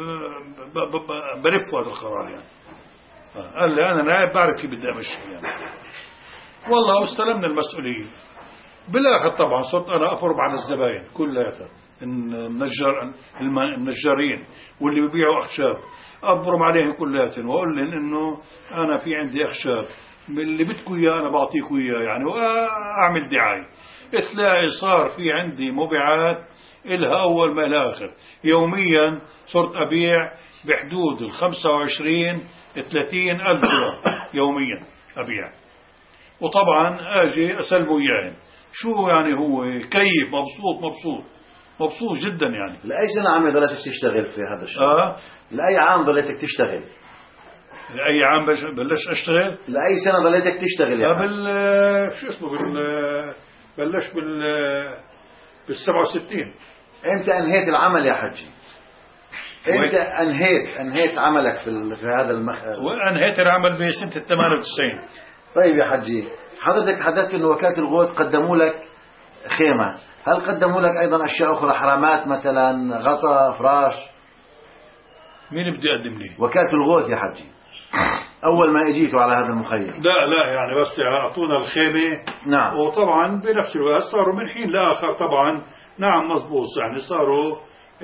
بلف هذا القرار يعني. قال لي انا نائب بعرف كيف بدي امشي يعني. والله واستلمنا المسؤوليه. بالاخر طبعا صرت انا افرض على الزباين كلياتها النجار النجارين واللي بيبيعوا اخشاب، ابرم عليهم كلياتهم واقول لهم انه انا في عندي اخشاب اللي بدكم اياه انا بعطيكم اياه يعني، واعمل دعايه. تلاقي صار في عندي مبيعات إلها أول ما الآخر. يوميا صرت أبيع بحدود الخمسة وعشرين ثلاثين ألف دولار يوميا أبيع. وطبعا أجي أسلمه إياه. شو يعني هو كيف مبسوط مبسوط مبسوط جدا يعني. لأي سنة عمي ضليتك تشتغل في هذا الشيء؟ آه؟ لأي عام ضليتك تشتغل؟ لأي عام بلش أشتغل؟ لأي سنة ضليتك تشتغل يعني؟ بال شو اسمه بال بلش بال بالسبعة وستين. امتى انهيت العمل يا حجي؟ امتى انهيت انهيت عملك في في هذا المخ وانهيت العمل بسنة ثمانية وتسعين. طيب يا حجي حضرتك حدثت انه وكالة الغوث قدموا لك خيمة، هل قدموا لك ايضا اشياء اخرى حرامات مثلا غطاء فراش؟ مين بدي اقدم لي؟ وكالة الغوث يا حجي أول ما اجيتوا على هذا المخيم. لا لا يعني بس أعطونا الخيمة. نعم. وطبعا بنفس الوقت صاروا من حين لآخر طبعا نعم مضبوط يعني صاروا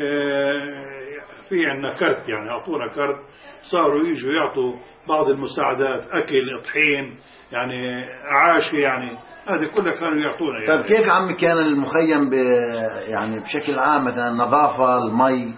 في عندنا كرت يعني أعطونا كرت، صاروا يجوا يعطوا بعض المساعدات أكل طحين يعني عاشي يعني هذه كلها كانوا يعطونا يعني. طيب كيف عمي كان المخيم ب يعني بشكل عام مثلا النظافة، المي،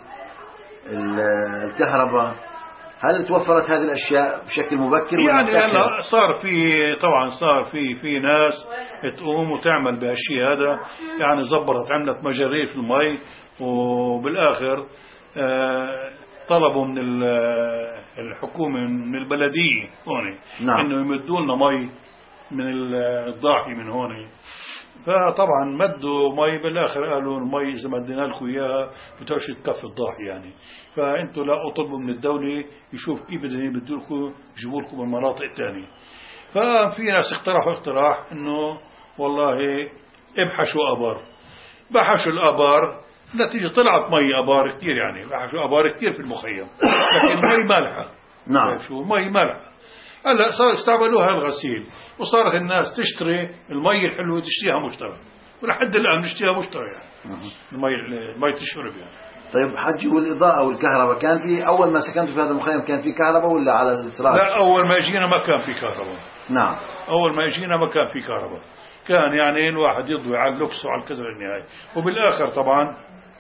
الكهرباء، هل توفرت هذه الأشياء بشكل مبكر ولا يعني متأخر؟ هلا صار في طبعا صار في في ناس تقوم وتعمل بهالشيء هذا، يعني زبطت عملت مجاري في المي، وبالآخر آه طلبوا من الحكومة من البلدية هون نعم. إنه يمدوا لنا مي من الضاحي من هون، فطبعا مدوا مي. بالاخر قالوا المي اذا مدينا لكم اياها بتعرفش تكفي الضاحي يعني، فانتوا لا اطلبوا من الدوله يشوف كيف بدهم يبدوا لكم يجيبوا لكم من مناطق ثانيه. ففي ناس اقترحوا اقتراح انه والله ابحشوا ابار. بحشوا الابار، نتيجه طلعت مي ابار كثير، يعني بحشوا ابار كثير في المخيم، لكن مي مالحه. نعم. شو مي مالحه. هلا صار استعملوها الغسيل، وصارت الناس تشتري المي الحلوه تشتريها مشترى، ولحد الان نشتريها مشترى يعني المي المي تشرب يعني. طيب حجي، والإضاءة والكهرباء كان في أول ما سكنت في هذا المخيم كان في كهرباء ولا على السراج؟ لا، أول ما جينا ما كان في كهرباء. نعم. أول ما جينا ما كان في كهرباء، كان يعني الواحد يضوي على اللوكس وعلى الكذا النهاية. وبالآخر طبعا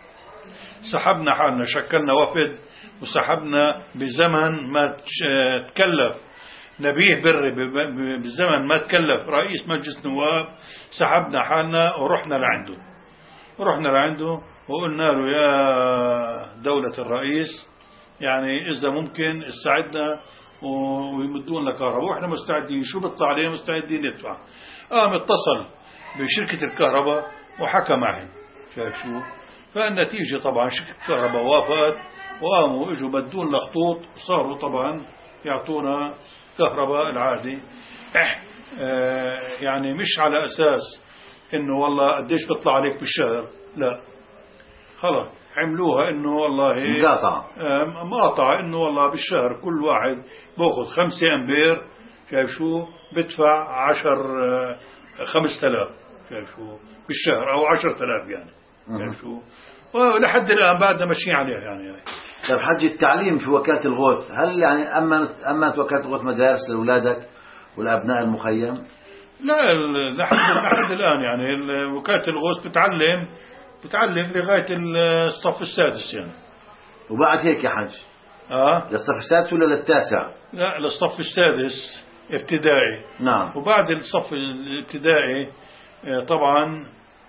سحبنا حالنا، شكلنا وفد وسحبنا بزمن ما تكلف نبيه بري، بالزمن ما تكلف رئيس مجلس نواب. سحبنا حالنا ورحنا لعنده، رحنا لعنده وقلنا له يا دولة الرئيس، يعني إذا ممكن تساعدنا ويمدون لنا كهرباء، وإحنا مستعدين، شو بيطلع عليه مستعدين ندفع. قام اتصل بشركة الكهرباء وحكى معي، شايف شو. فالنتيجة طبعا شركة الكهرباء وافقت، وقاموا اجوا بدون لنا خطوط، وصاروا طبعا يعطونا كهرباء العادي. اه يعني مش على أساس إنه والله قديش بيطلع عليك بالشهر، لا، خلاص عملوها إنه والله مقاطعة مقاطعة، إنه والله بالشهر كل واحد باخذ خمسة أمبير، شايف شو، بدفع عشر خمسة آلاف، شايف شو بالشهر، أو عشرة آلاف يعني، شايف شو. ولحد الآن بعدنا ماشيين عليها يعني. طيب حجي، التعليم في وكالة الغوث، هل يعني أمنت أمنت وكالة الغوث مدارس لأولادك والأبناء المخيم؟ لا، لحد لحد الآن يعني وكالة الغوث بتعلم بتعلم لغاية الصف السادس يعني. وبعد هيك يا حج اه للصف السادس ولا للتاسع؟ لا، للصف السادس ابتدائي. نعم. وبعد الصف الابتدائي طبعا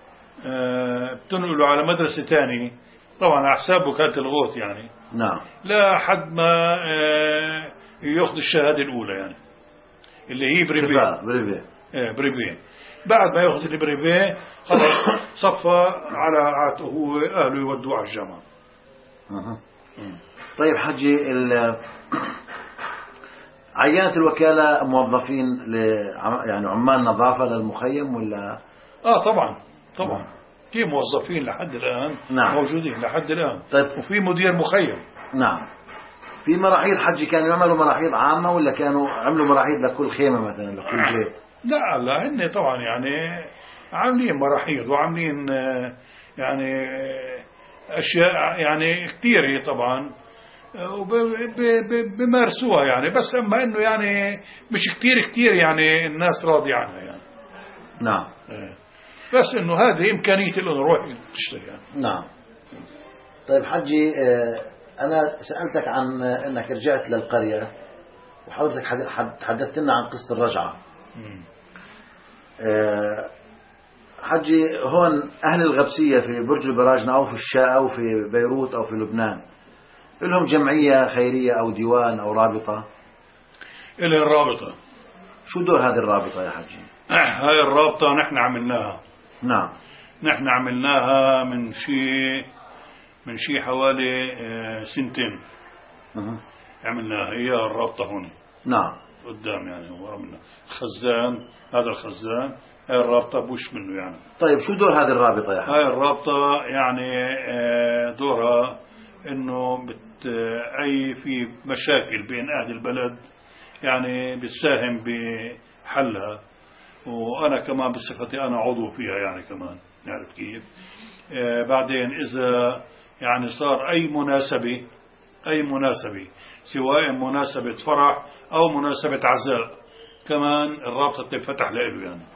بتنقلوا على مدرسة تانية، طبعا على حساب وكالة الغوث يعني. نعم. لا حد ما ياخذ الشهادة الأولى يعني، اللي هي بريفي. بريفي. ايه بريفي. بعد ما ياخذ البريفي خلاص صفى على عاته هو أهله يودوه على الجامعة. أه. طيب حجي، عينت الوكالة موظفين ل يعني عمال نظافة للمخيم ولا؟ اه طبعا طبعا في موظفين لحد الآن. نعم. موجودين لحد الآن. طيب. وفي مدير مخيم. نعم. في مراحيض حجي كانوا يعملوا مراحيض عامة ولا كانوا عملوا مراحيض لكل خيمة مثلا لكل بيت؟ لا لا، هن طبعا يعني عاملين مراحيض وعاملين يعني أشياء يعني كثيرة طبعا، وبمارسوها يعني، بس أما إنه يعني مش كثير كثير يعني الناس راضية عنها يعني. نعم. بس إنه هذه إمكانية إنه نروح تشتري يعني. نعم. طيب حجي، أنا سألتك عن أنك رجعت للقرية، وحضرتك حدثت لنا عن قصة الرجعة. حجي، هون أهل الغبسية في برج البراجنة أو في الشاء أو في بيروت أو في لبنان، لهم جمعية خيرية أو ديوان أو رابطة؟ إلى الرابطة. شو دور هذه الرابطة يا حجي؟ هاي الرابطة نحن عملناها. نعم. نحن عملناها من شيء من شيء حوالي سنتين. أه. عملناها هي الرابطة هون. نعم. قدام يعني ورا منا خزان، هذا الخزان، هاي الرابطة بوش منه يعني. طيب شو دور هذه الرابطة يا حجي؟ هاي الرابطة يعني دورها إنه بت أي في مشاكل بين أهل البلد يعني بتساهم بحلها، وأنا كمان بصفتي أنا عضو فيها يعني كمان، نعرف كيف. آه بعدين إذا يعني صار أي مناسبة أي مناسبة سواء مناسبة فرح أو مناسبة عزاء، كمان الرابطة تفتح له يعني.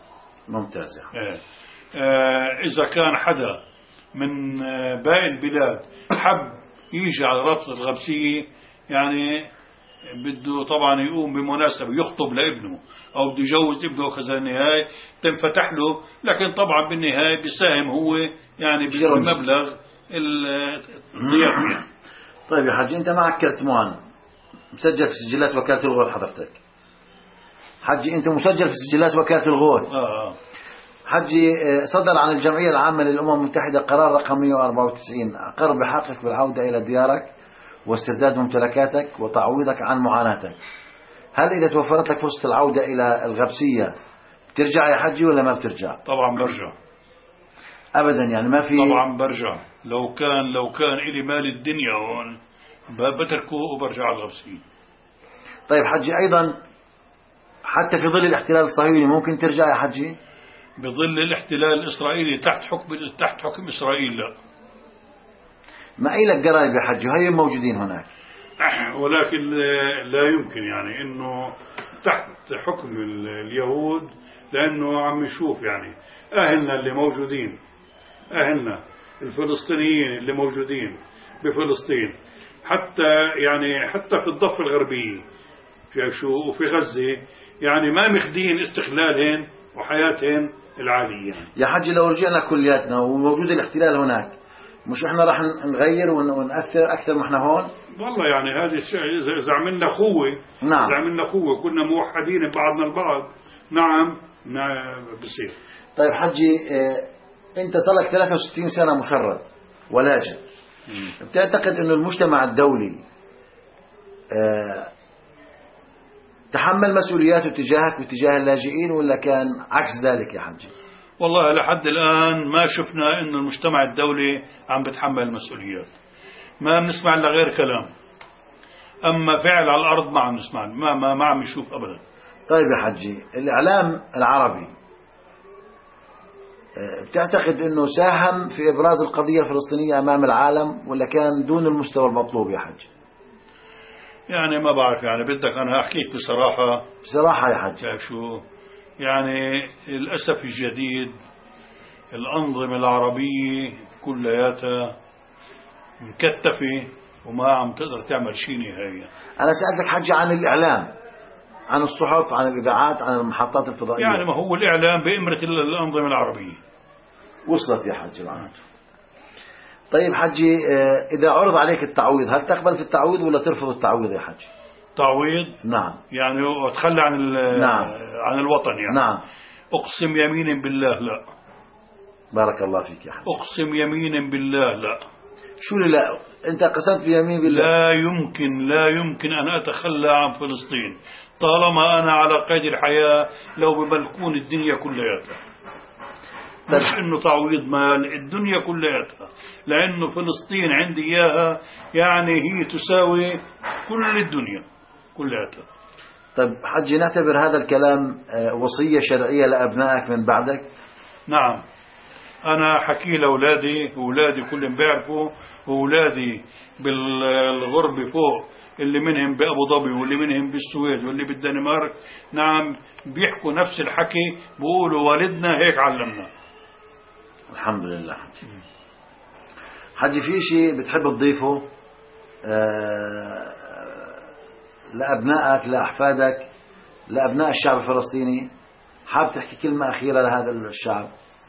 ممتاز. آه. آه إذا كان حدا من آه باقي البلاد حب يجي على رابطة الغمسية، يعني بده طبعا يقوم بمناسبة يخطب لابنه أو بده يجوز ابنه كذا، النهاية تنفتح له، لكن طبعا بالنهاية بيساهم هو يعني بالمبلغ الضيافة يعني. طيب يا حجي، أنت معك كرتمان مسجل في سجلات وكالة الغوث حضرتك. حجي أنت مسجل في سجلات وكالة الغوث. آه. حجي صدر عن الجمعية العامة للأمم المتحدة قرار رقم مئة وأربعة وتسعين أقر بحقك بالعودة إلى ديارك واسترداد ممتلكاتك وتعويضك عن معاناتك. هل إذا توفرت لك فرصة العودة إلى الغبسية بترجع يا حجي ولا ما بترجع؟ طبعا برجع أبدا، يعني ما في. طبعا برجع، لو كان لو كان إلي مال الدنيا هون بتركه وبرجع على الغبسية. طيب حجي، أيضا حتى في ظل الاحتلال الصهيوني ممكن ترجع يا حجي؟ بظل الاحتلال الإسرائيلي تحت حكم تحت حكم إسرائيل لا. ما إلك قرايب يا حجي هاي موجودين هناك، ولكن لا يمكن يعني إنه تحت حكم اليهود، لأنه عم نشوف يعني أهلنا اللي موجودين، أهلنا الفلسطينيين اللي موجودين بفلسطين، حتى يعني حتى في الضفة الغربية في شو وفي غزة، يعني ما مخدين استقلالهن وحياتهن العادية. يا حجي لو رجعنا كلياتنا وموجود الاحتلال هناك، مش احنا راح نغير ونأثر أكثر ما احنا هون؟ والله يعني هذه الشيء إذا عملنا قوة، نعم. إذا عملنا قوة كنا موحدين بعضنا البعض، نعم نعم بصير. طيب حجي، اه انت صار لك ثلاثة وستين سنة مشرد ولاجئ، بتعتقد انه المجتمع الدولي اه تحمل مسؤولياته تجاهك وتجاه اللاجئين ولا كان عكس ذلك يا حجي؟ والله لحد الآن ما شفنا إنه المجتمع الدولي عم بتحمل المسؤوليات، ما بنسمع إلا غير كلام، أما فعل على الأرض ما عم نسمع، ما ما ما عم نشوف أبدا. طيب يا حجي، الإعلام العربي بتعتقد إنه ساهم في إبراز القضية الفلسطينية أمام العالم ولا كان دون المستوى المطلوب يا حجي؟ يعني ما بعرف، يعني بدك أنا أحكيك بصراحة. بصراحة يا حجي شايف شو يعني للأسف الجديد الأنظمة العربية كلياتها مكتفة وما عم تقدر تعمل شيء نهائيا. أنا سألتك حجي عن الإعلام، عن الصحف، عن الإذاعات، عن المحطات الفضائية. يعني ما هو الإعلام بإمرة الأنظمة العربية. وصلت يا حجي الآن. طيب حجي، إذا عرض عليك التعويض هل تقبل في التعويض ولا ترفض التعويض يا حجي؟ تعويض؟ نعم. يعني وتخلى عن نعم. عن الوطن يعني. نعم. أقسم يمين بالله لا. بارك الله فيك يا حجي. أقسم يمين بالله لا. شو اللي لا؟ أنت قسمت بيمين بالله. لا يمكن لا يمكن أن أتخلى عن فلسطين طالما أنا على قيد الحياة، لو بملكون الدنيا كلياتها. مش إنه تعويض مال، الدنيا كلياتها، لأنه فلسطين عندي إياها يعني هي تساوي كل الدنيا كلياتها. طيب حجي، نعتبر هذا الكلام وصية شرعية لأبنائك من بعدك؟ نعم، أنا حكي لأولادي، وأولادي كلهم بيعرفوا، وأولادي بالغرب فوق اللي منهم بأبو ظبي واللي منهم بالسويد واللي بالدنمارك، نعم بيحكوا نفس الحكي، بيقولوا والدنا هيك علمنا. الحمد لله. حجي، في شيء بتحب تضيفه آه لأبنائك، لأحفادك، لأبناء الشعب الفلسطيني؟ حاب تحكي كلمة أخيرة لهذا الشعب؟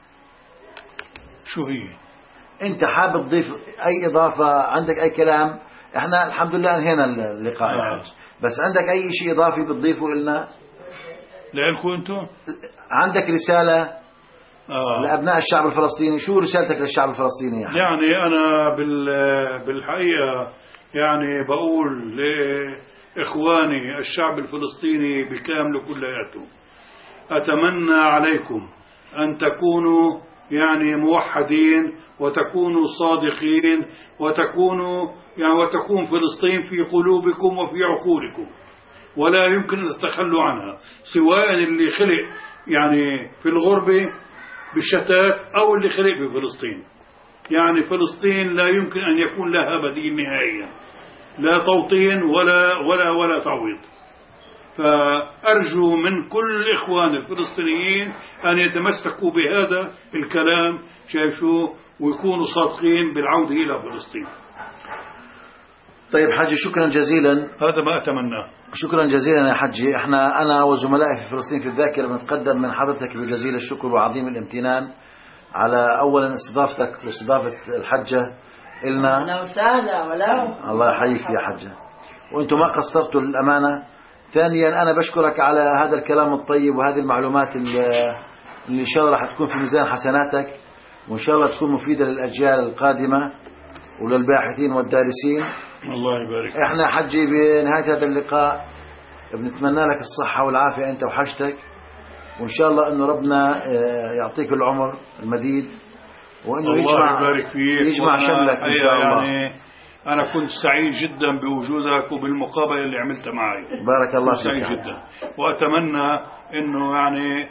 شو هي؟ أنت حاب تضيف أي إضافة؟ عندك أي كلام؟ إحنا الحمد لله انهينا اللقاء يا حج، بس عندك أي شيء إضافي بتضيفه لنا؟ لإلكم أنتم؟ عندك رسالة آه. لأبناء الشعب الفلسطيني؟ شو رسالتك للشعب الفلسطيني يا حج؟ يعني أنا بالحقيقة يعني بقول لإخواني الشعب الفلسطيني بكامل كلياته، أتمنى عليكم أن تكونوا يعني موحدين وتكونوا صادقين وتكونوا يعني وتكون فلسطين في قلوبكم وفي عقولكم، ولا يمكن أن تتخلوا عنها، سواء اللي خلق يعني في الغربة بالشتات أو اللي خلق في فلسطين. يعني فلسطين لا يمكن أن يكون لها بديل نهائيا، لا توطين ولا ولا ولا تعويض. فأرجو من كل الإخوان الفلسطينيين أن يتمسكوا بهذا الكلام، شايف شو، ويكونوا صادقين بالعودة إلى فلسطين. طيب حجي شكرا جزيلا، هذا ما أتمناه. شكرا جزيلا يا حجي. احنا أنا وزملائي في فلسطين في الذاكرة بنتقدم من حضرتك بجزيل الشكر وعظيم الامتنان على أولا استضافتك واستضافة الحجة إلنا. أهلا وسهلا. ولا الله يحييك يا حجة، وأنتم ما قصرتوا للأمانة. ثانيا أنا بشكرك على هذا الكلام الطيب وهذه المعلومات اللي إن شاء الله راح تكون في ميزان حسناتك، وإن شاء الله تكون مفيدة للأجيال القادمة وللباحثين والدارسين. الله يبارك. احنا حجي بنهاية هذا اللقاء بنتمنى لك الصحة والعافية أنت وحشتك، وإن شاء الله أنه ربنا يعطيك العمر المديد، وأنه الله يجمع يبارك فيك، يجمع شملك إن شاء الله. يعني أنا كنت سعيد جدا بوجودك وبالمقابلة اللي عملتها معي. بارك الله فيك. سعيد جدا، وأتمنى إنه يعني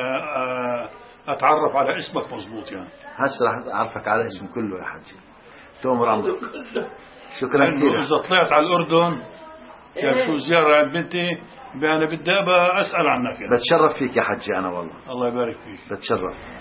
أتعرف على اسمك مظبوط. يعني هسه راح أعرفك على اسم كله يا حجي، تؤمر أمرك. شكرا كثير. إذا طلعت على الأردن يعني شو زيارة عند بنتي، أنا بدي أبى أسأل عنك يعني. بتشرف فيك يا حجي أنا والله. الله يبارك فيك. بتشرف.